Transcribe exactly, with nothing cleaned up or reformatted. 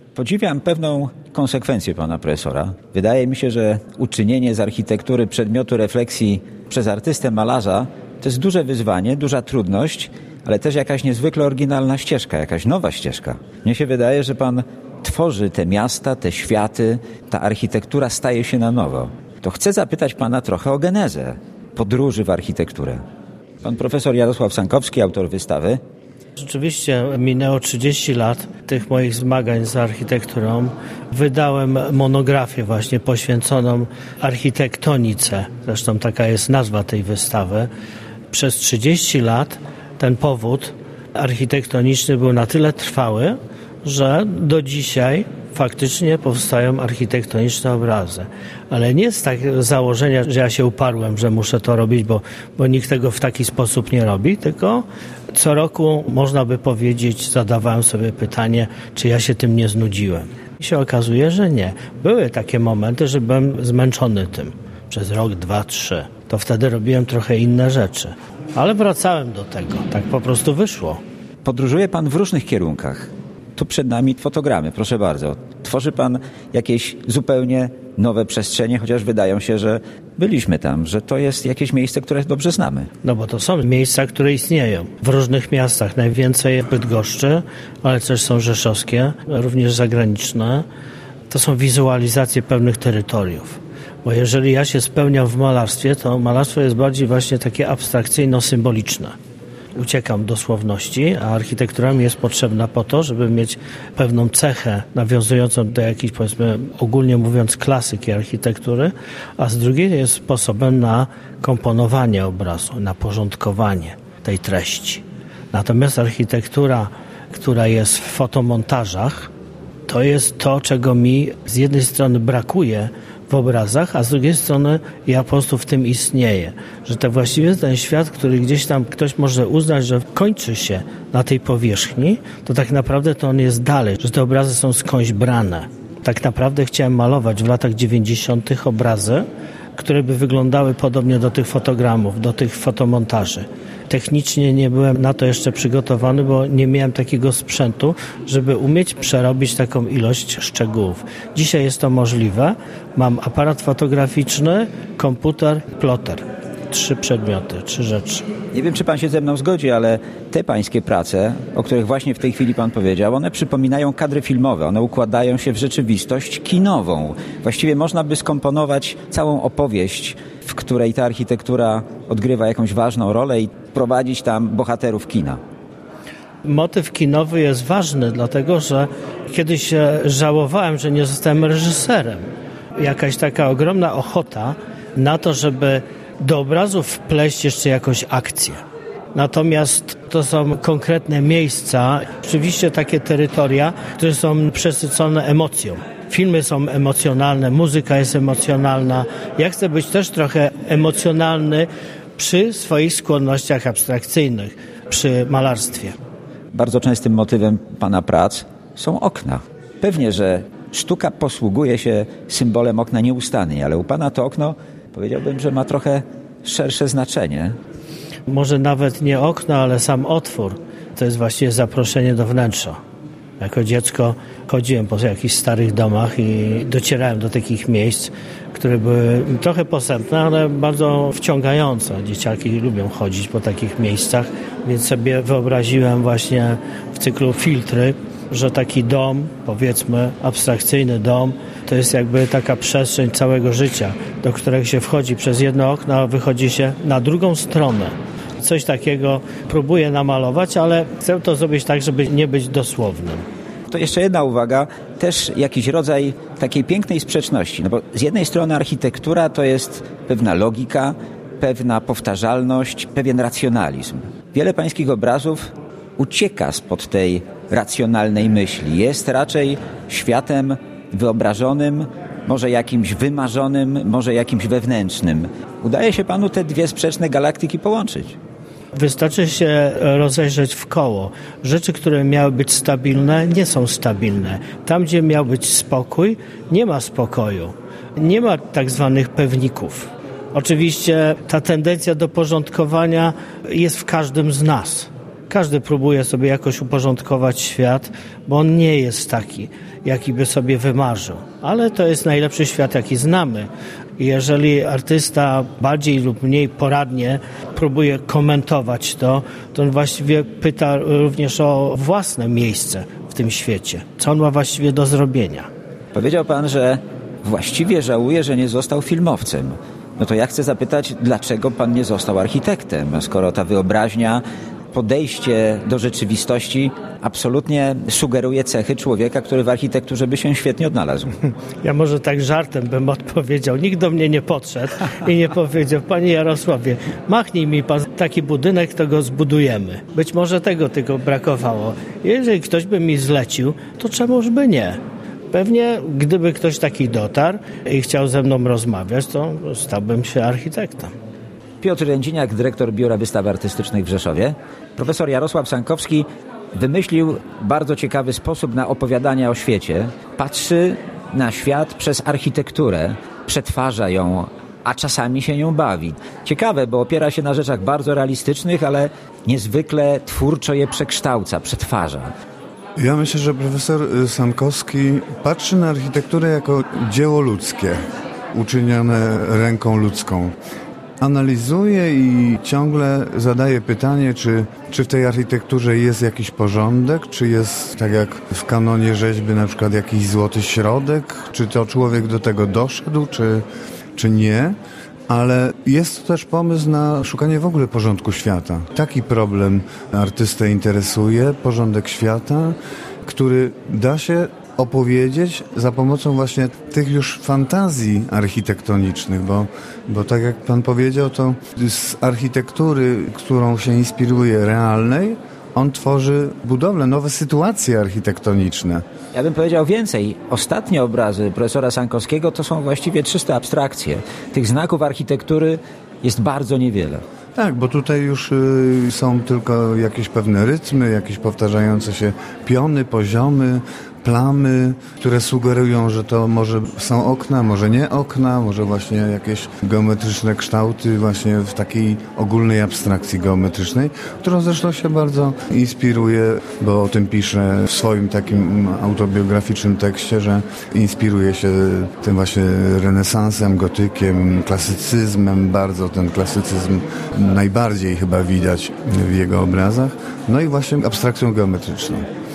Podziwiam pewną konsekwencję pana profesora. Wydaje mi się, że uczynienie z architektury przedmiotu refleksji przez artystę malarza to jest duże wyzwanie, duża trudność, ale też jakaś niezwykle oryginalna ścieżka, jakaś nowa ścieżka. Mnie się wydaje, że pan tworzy te miasta, te światy, ta architektura staje się na nowo. To chcę zapytać pana trochę o genezę podróży w architekturę. Pan profesor Jarosław Sankowski, autor wystawy. Rzeczywiście minęło trzydzieści lat tych moich zmagań z architekturą. Wydałem monografię właśnie poświęconą architektonice. Zresztą taka jest nazwa tej wystawy. Przez trzydzieści lat ten powód architektoniczny był na tyle trwały, że do dzisiaj faktycznie powstają architektoniczne obrazy. Ale nie z tak założenia, że ja się uparłem, że muszę to robić, bo, bo nikt tego w taki sposób nie robi, tylko co roku, można by powiedzieć, zadawałem sobie pytanie, czy ja się tym nie znudziłem. I się okazuje, że nie. Były takie momenty, że byłem zmęczony tym. Przez rok, dwa, trzy. To wtedy robiłem trochę inne rzeczy. Ale wracałem do tego. Tak po prostu wyszło. Podróżuje pan w różnych kierunkach. Tu przed nami fotogramy, proszę bardzo. Tworzy pan jakieś zupełnie nowe przestrzenie, chociaż wydają się, że byliśmy tam, że to jest jakieś miejsce, które dobrze znamy. No bo to są miejsca, które istnieją w różnych miastach. Najwięcej w Bydgoszczy, ale też są rzeszowskie, również zagraniczne. To są wizualizacje pewnych terytoriów. Bo jeżeli ja się spełniam w malarstwie, to malarstwo jest bardziej właśnie takie abstrakcyjno-symboliczne. Uciekam do słowności, a architektura mi jest potrzebna po to, żeby mieć pewną cechę nawiązującą do jakiejś, powiedzmy, ogólnie mówiąc, klasyki architektury, a z drugiej jest sposobem na komponowanie obrazu, na porządkowanie tej treści. Natomiast architektura, która jest w fotomontażach, to jest to, czego mi z jednej strony brakuje w obrazach, a z drugiej strony ja po prostu w tym istnieję. Że to właściwie ten świat, który gdzieś tam ktoś może uznać, że kończy się na tej powierzchni, to tak naprawdę to on jest dalej, że te obrazy są skądś brane. Tak naprawdę chciałem malować w latach dziewięćdziesiątych obrazy, które by wyglądały podobnie do tych fotogramów, do tych fotomontaży. Technicznie nie byłem na to jeszcze przygotowany, bo nie miałem takiego sprzętu, żeby umieć przerobić taką ilość szczegółów. Dzisiaj jest to możliwe. Mam aparat fotograficzny, komputer, ploter. Trzy przedmioty, trzy rzeczy. Nie wiem, czy pan się ze mną zgodzi, ale te pańskie prace, o których właśnie w tej chwili pan powiedział, one przypominają kadry filmowe. One układają się w rzeczywistość kinową. Właściwie można by skomponować całą opowieść, w której ta architektura odgrywa jakąś ważną rolę i prowadzić tam bohaterów kina. Motyw kinowy jest ważny, dlatego że kiedyś żałowałem, że nie zostałem reżyserem. Jakaś taka ogromna ochota na to, żeby do obrazu wpleść jeszcze jakąś akcję. Natomiast to są konkretne miejsca, oczywiście takie terytoria, które są przesycone emocją. Filmy są emocjonalne, muzyka jest emocjonalna. Ja chcę być też trochę emocjonalny przy swoich skłonnościach abstrakcyjnych, przy malarstwie. Bardzo częstym motywem pana prac są okna. Pewnie, że sztuka posługuje się symbolem okna nieustannie, ale u pana to okno, powiedziałbym, że ma trochę szersze znaczenie. Może nawet nie okno, ale sam otwór. To jest właściwie zaproszenie do wnętrza. Jako dziecko chodziłem po jakichś starych domach i docierałem do takich miejsc, które były trochę posępne, ale bardzo wciągające. Dzieciaki lubią chodzić po takich miejscach, więc sobie wyobraziłem właśnie w cyklu Filtry, że taki dom, powiedzmy abstrakcyjny dom, to jest jakby taka przestrzeń całego życia, do którego się wchodzi przez jedno okno, a wychodzi się na drugą stronę. Coś takiego próbuję namalować, ale chcę to zrobić tak, żeby nie być dosłownym. To jeszcze jedna uwaga, też jakiś rodzaj takiej pięknej sprzeczności. No bo z jednej strony architektura to jest pewna logika, pewna powtarzalność, pewien racjonalizm. Wiele pańskich obrazów ucieka spod tej racjonalnej myśli. Jest raczej światem wyobrażonym, może jakimś wymarzonym, może jakimś wewnętrznym. Udaje się panu te dwie sprzeczne galaktyki połączyć. Wystarczy się rozejrzeć w koło. Rzeczy, które miały być stabilne, nie są stabilne. Tam, gdzie miał być spokój, nie ma spokoju. Nie ma tak zwanych pewników. Oczywiście ta tendencja do porządkowania jest w każdym z nas. Każdy próbuje sobie jakoś uporządkować świat, bo on nie jest taki, jaki by sobie wymarzył. Ale to jest najlepszy świat, jaki znamy. I jeżeli artysta bardziej lub mniej poradnie próbuje komentować to, to on właściwie pyta również o własne miejsce w tym świecie. Co on ma właściwie do zrobienia. Powiedział pan, że właściwie żałuje, że nie został filmowcem. No to ja chcę zapytać, dlaczego pan nie został architektem, skoro ta wyobraźnia, podejście do rzeczywistości absolutnie sugeruje cechy człowieka, który w architekturze by się świetnie odnalazł. Ja może tak żartem bym odpowiedział. Nikt do mnie nie podszedł i nie powiedział: panie Jarosławie, machnij mi pan taki budynek, to go zbudujemy. Być może tego tylko brakowało. Jeżeli ktoś by mi zlecił, to czemuż by nie? Pewnie gdyby ktoś taki dotarł i chciał ze mną rozmawiać, to stałbym się architektem. Piotr Rędziniak, dyrektor Biura Wystaw Artystycznych w Rzeszowie. Profesor Jarosław Sankowski wymyślił bardzo ciekawy sposób na opowiadanie o świecie. Patrzy na świat przez architekturę, przetwarza ją, a czasami się nią bawi. Ciekawe, bo opiera się na rzeczach bardzo realistycznych, ale niezwykle twórczo je przekształca, przetwarza. Ja myślę, że profesor Sankowski patrzy na architekturę jako dzieło ludzkie, uczynione ręką ludzką. Analizuje i ciągle zadaje pytanie, czy, czy w tej architekturze jest jakiś porządek, czy jest, tak jak w kanonie rzeźby, na przykład jakiś złoty środek, czy to człowiek do tego doszedł, czy, czy nie. Ale jest to też pomysł na szukanie w ogóle porządku świata. Taki problem artystę interesuje, porządek świata, który da się opowiedzieć za pomocą właśnie tych już fantazji architektonicznych, bo, bo tak jak pan powiedział, to z architektury, którą się inspiruje realnej, on tworzy budowle, nowe sytuacje architektoniczne. Ja bym powiedział więcej. Ostatnie obrazy profesora Sankowskiego to są właściwie czyste abstrakcje. Tych znaków architektury jest bardzo niewiele. Tak, bo tutaj już y, są tylko jakieś pewne rytmy, jakieś powtarzające się piony, poziomy, plamy, które sugerują, że to może są okna, może nie okna, może właśnie jakieś geometryczne kształty właśnie w takiej ogólnej abstrakcji geometrycznej, którą zresztą się bardzo inspiruje, bo o tym pisze w swoim takim autobiograficznym tekście, że inspiruje się tym właśnie renesansem, gotykiem, klasycyzmem, bardzo ten klasycyzm najbardziej chyba widać w jego obrazach, no i właśnie abstrakcją geometryczną.